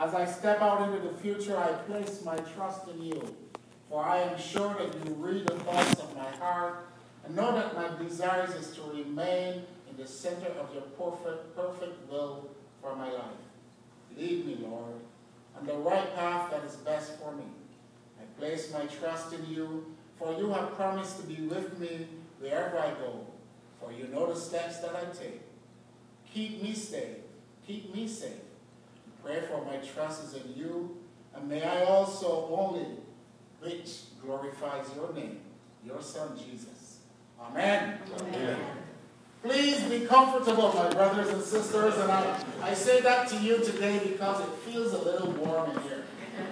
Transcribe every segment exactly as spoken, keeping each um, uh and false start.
As I step out into the future, I place my trust in you, for I am sure that you read the thoughts of my heart and know that my desire is to remain in the center of your perfect, perfect will for my life. Lead me, Lord, on the right path that is best for me. I place my trust in you, for you have promised to be with me wherever I go, for you know the steps that I take. Keep me safe. Keep me safe. Pray for my trust is in you, and may I also only which glorifies your name, your Son Jesus. Amen. Amen. Please be comfortable, my brothers and sisters, and I, I say that to you today because it feels a little warm in here.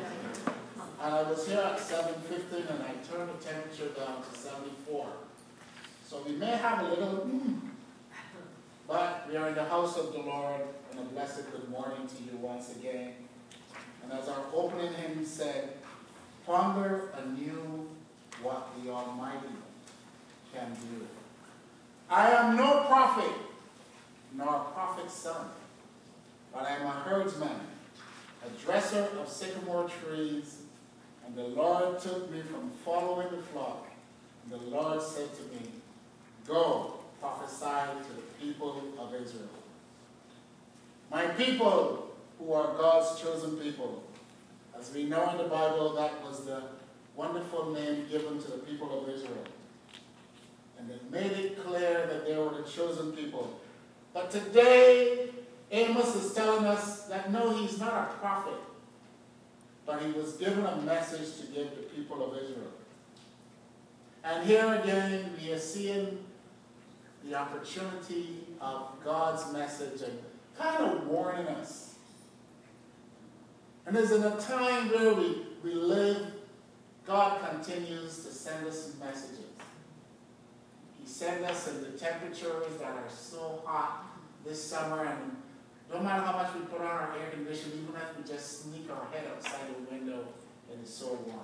And I was here at seven fifteen, and I turned the temperature down to seventy-four. So we may have a little, mm, but we are in the house of the Lord, and a blessed good morning to you once again. And as our opening hymn said, ponder anew what the Almighty can do. I am no prophet, nor a prophet's son, but I am a herdsman, a dresser of sycamore trees, and the Lord took me from following the flock, and the Lord said to me, go, prophesy to the people of Israel. My people, who are God's chosen people. As we know in the Bible, that was the wonderful name given to the people of Israel. And it made it clear that they were the chosen people. But today, Amos is telling us that no, he's not a prophet, but he was given a message to give the people of Israel. And here again, we are seeing the opportunity of God's message and kind of warning us. And as in a time where we, we live, God continues to send us messages. He sent us in the temperatures that are so hot this summer, and no matter how much we put on our air conditioning, even if we just sneak our head outside the window, it is so warm.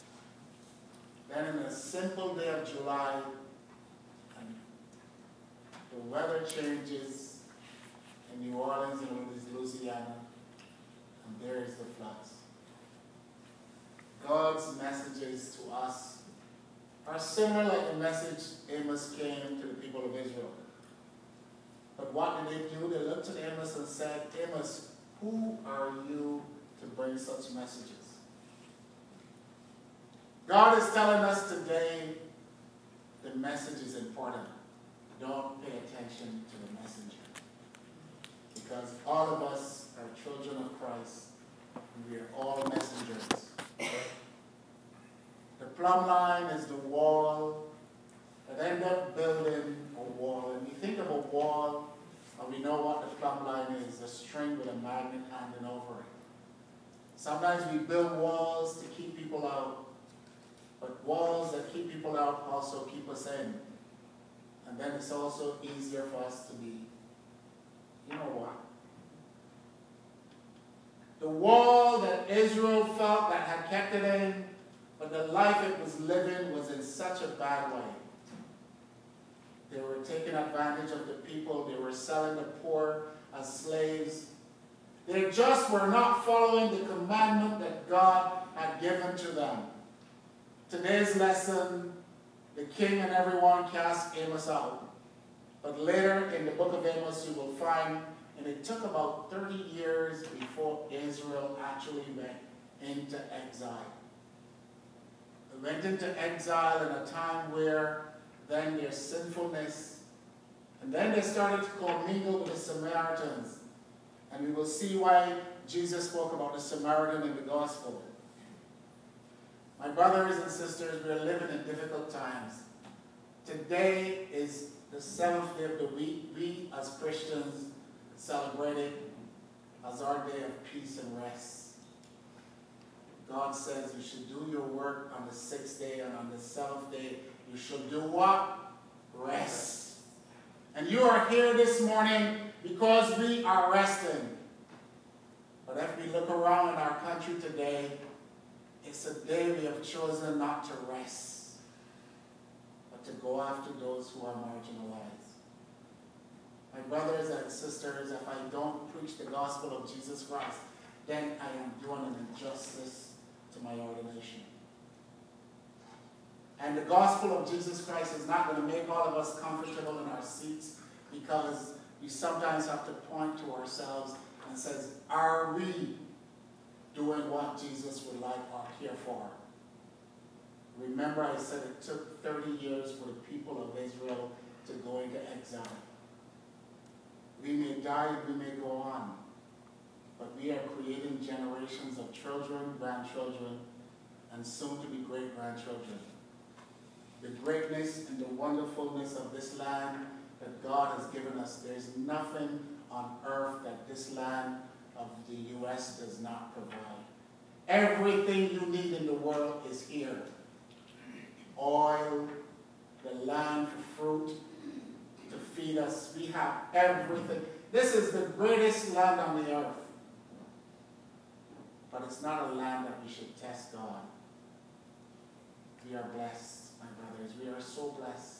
Then in a simple day of July, and the weather changes in New Orleans and Louisiana, and there is the floods. God's messages to us are similar like the message Amos came to the people of Israel. But what did they do? They looked at Amos and said, Amos, who are you to bring such messages? God is telling us today the message is important. Don't pay attention to the messenger. Because all of us are children of Christ, and we are all messengers. The plumb line is the wall that end up building a wall. And we think of a wall, and we know what the plumb line is, a string with a magnet hanging over it. Sometimes we build walls to keep people out, but walls that keep people out also keep us in. And then it's also easier for us to be, you know what? The wall that Israel felt that had kept it in, but the life it was living was in such a bad way. They were taking advantage of the people. They were selling the poor as slaves. They just were not following the commandment that God had given to them. Today's lesson, the king and everyone cast Amos out. But later in the book of Amos, you will find, and it took about thirty years before Israel actually went into exile. They went into exile in a time where then their sinfulness, and then they started to commingle with the Samaritans. And we will see why Jesus spoke about the Samaritan in the gospel. My brothers and sisters, we are living in difficult times. Today is the seventh day of the week. We as Christians celebrate it as our day of peace and rest. God says you should do your work on the sixth day, and on the seventh day you should do what? Rest. And you are here this morning because we are resting. But if we look around in our country today, it's a day we have chosen not to rest, but to go after those who are marginalized. My brothers and sisters, if I don't preach the gospel of Jesus Christ, then I am doing an injustice to my ordination. And the gospel of Jesus Christ is not going to make all of us comfortable in our seats, because we sometimes have to point to ourselves and says, are we doing what Jesus would like or care for? Remember, I said it took thirty years for the people of Israel to go into exile. We may die, we may go on, but we are creating generations of children, grandchildren, and soon to be great-grandchildren. The greatness and the wonderfulness of this land that God has given us, there's nothing on earth that this land of the U S does not provide. Everything you need in the world is here. Oil, the land for fruit, to feed us. We have everything. This is the greatest land on the earth. But it's not a land that we should test God. We are blessed, my brothers. We are so blessed.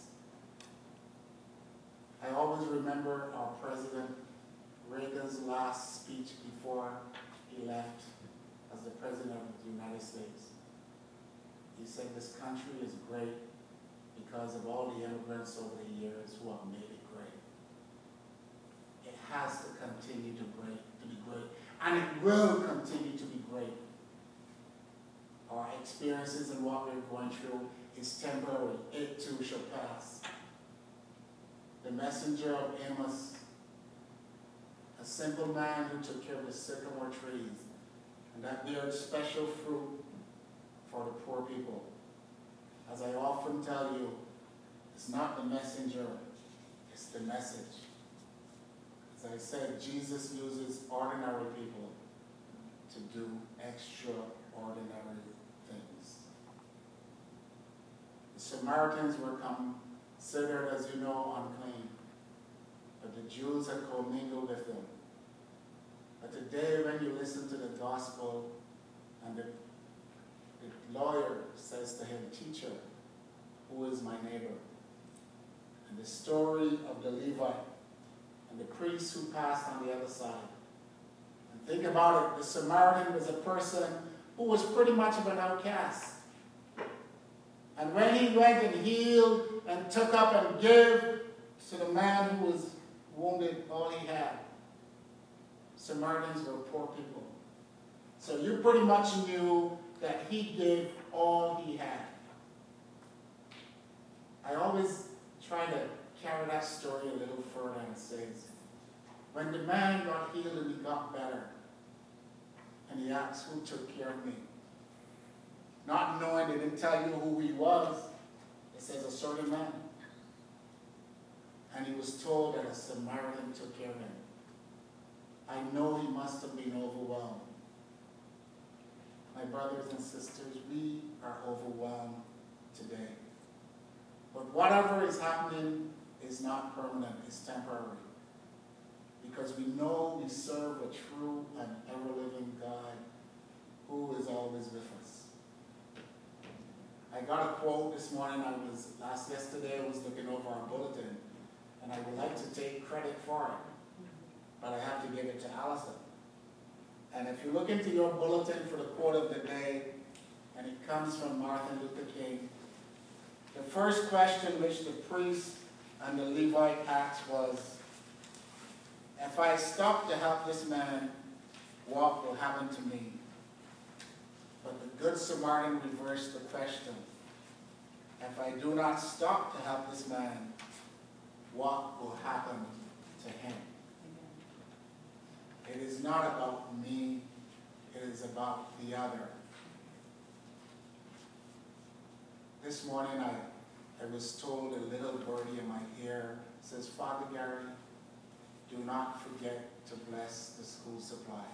I always remember our President Reagan's last speech before he left as the President of the United States. He said this country is great because of all the immigrants over the years who have made it great. It has to continue to, great, to be great, and it will continue to be great. Our experiences and what we're going through is temporary. It too shall pass. The messenger of Amos, a simple man who took care of the sycamore trees, and that bear special fruit for the poor people. As I often tell you, it's not the messenger, it's the message. As I said, Jesus uses ordinary people to do extraordinary things. The Samaritans were considered, as you know, unclean, but the Jews had commingled with them. But today, when you listen to the gospel, and the, the lawyer says to him, "Teacher, who is my neighbor?" And the story of the Levite and the priest who passed on the other side. And think about it, the Samaritan was a person who was pretty much of an outcast. And when he went and healed and took up and gave to the man who was wounded all he had, Samaritans were poor people. So you pretty much knew that he gave all he had. I always try to carry that story a little further and says, when the man got healed and he got better, and he asked, "Who took care of me?" Not knowing, they didn't tell you who he was. It says a certain man. And he was told that a Samaritan took care of him. I know he must have been overwhelmed. My brothers and sisters, we are overwhelmed today. But whatever is happening is not permanent, it's temporary. Because we know we serve a true and ever-living God who is always with us. I got a quote this morning. I was, last yesterday, I was looking over our bulletin, and I would like to take credit for it, but I have to give it to Allison. And if you look into your bulletin for the quote of the day, and it comes from Martin Luther King, the first question which the priest and the Levite asked was, "If I stop to help this man, what will happen to me?" But the Good Samaritan reversed the question. "If I do not stop to help this man, what will happen to him?" It is not about me, it is about the other. This morning I, I was told, a little birdie in my ear says, "Father Gary, do not forget to bless the school supplies."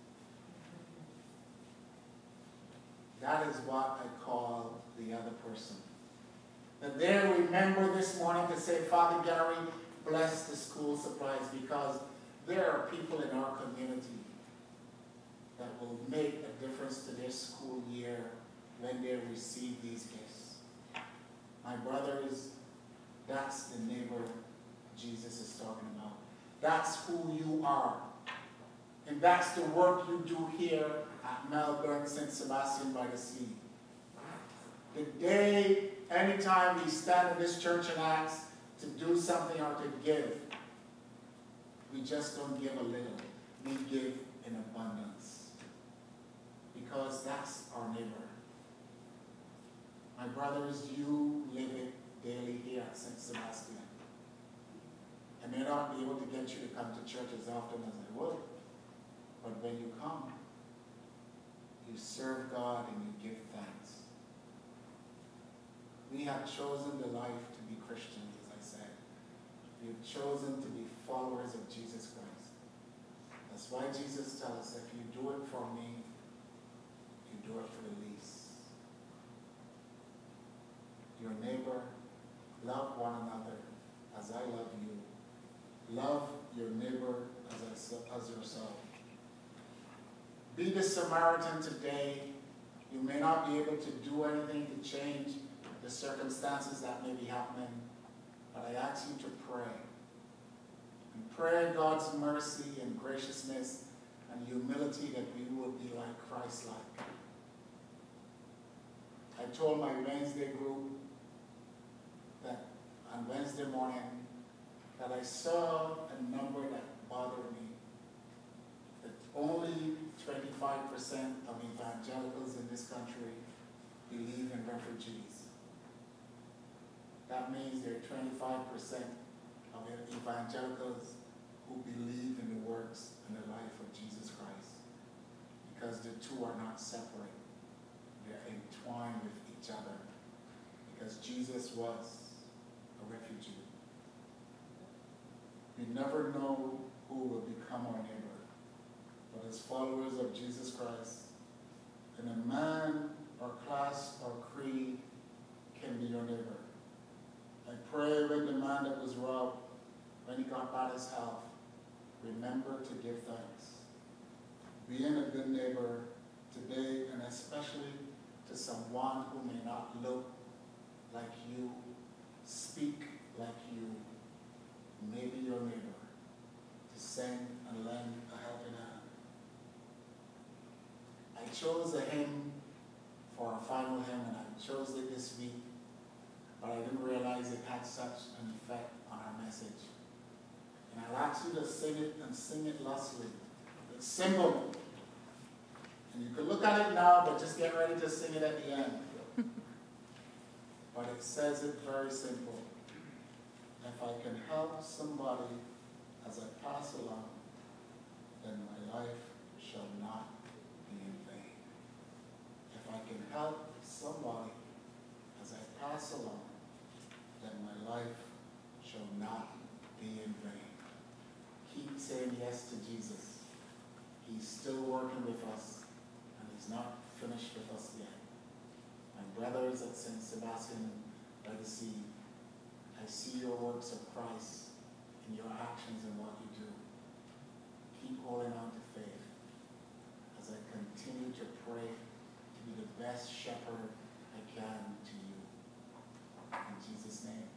That is what I call the other person. That they remember this morning to say, "Father Gary, bless the school supplies," because there are people in our community that will make a difference to their school year when they receive these gifts. My brothers, that's the neighbor Jesus is talking about. That's who you are. And that's the work you do here at Melbourne Saint Sebastian by the Sea. The day, anytime we stand in this church and ask to do something or to give, we just don't give a little. We give in abundance. Because that's our neighbor. My brothers, you live it daily here at Saint Sebastian. I may not be able to get you to come to church as often as I would, but when you come, you serve God and you give thanks. We have chosen the life to be Christians, as I said. We have chosen to be followers of Jesus Christ. That's why Jesus tells us, if you do it for me, you do it for the least. Your neighbor, love one another as I love you. Love your neighbor as, I, as yourself. Be the Samaritan today. You may not be able to do anything to change the circumstances that may be happening, but I ask you to pray. And pray God's mercy and graciousness and humility that we will be like Christ-like. I told my Wednesday group that on Wednesday morning that I saw a number that bothered me. That only twenty-five percent of evangelicals in this country believe in refugees. That means there are twenty-five percent of evangelicals who believe in the works and the life of Jesus Christ. Because the two are not separate. They're entwined with each other. Because Jesus was a refugee. We never know who will become our neighbor. But as followers of Jesus Christ, and a man or class or creed can be your neighbor. I pray when the man that was robbed, when he got back his health, remember to give thanks. Being a good neighbor today, and especially to someone who may not look like you, speak like you, may be your neighbor, to sing and lend a helping hand. I chose a hymn for our final hymn, and I chose it this week, but I didn't realize it had such an effect on our message. And I'll ask you to sing it and sing it lustily. It's simple. And you can look at it now, but just get ready to sing it at the end. But it says it very simple. If I can help somebody as I pass along, then my life shall not be in vain. If I can help somebody as I pass along, then my life shall not be in vain. Keep saying yes to Jesus. He's still working with us, and he's not finished with us yet. My brothers at Saint Sebastian by the Sea, I see your works of Christ in your actions and what you do. Keep holding on to faith as I continue to pray to be the best shepherd I can to you. In Jesus' name.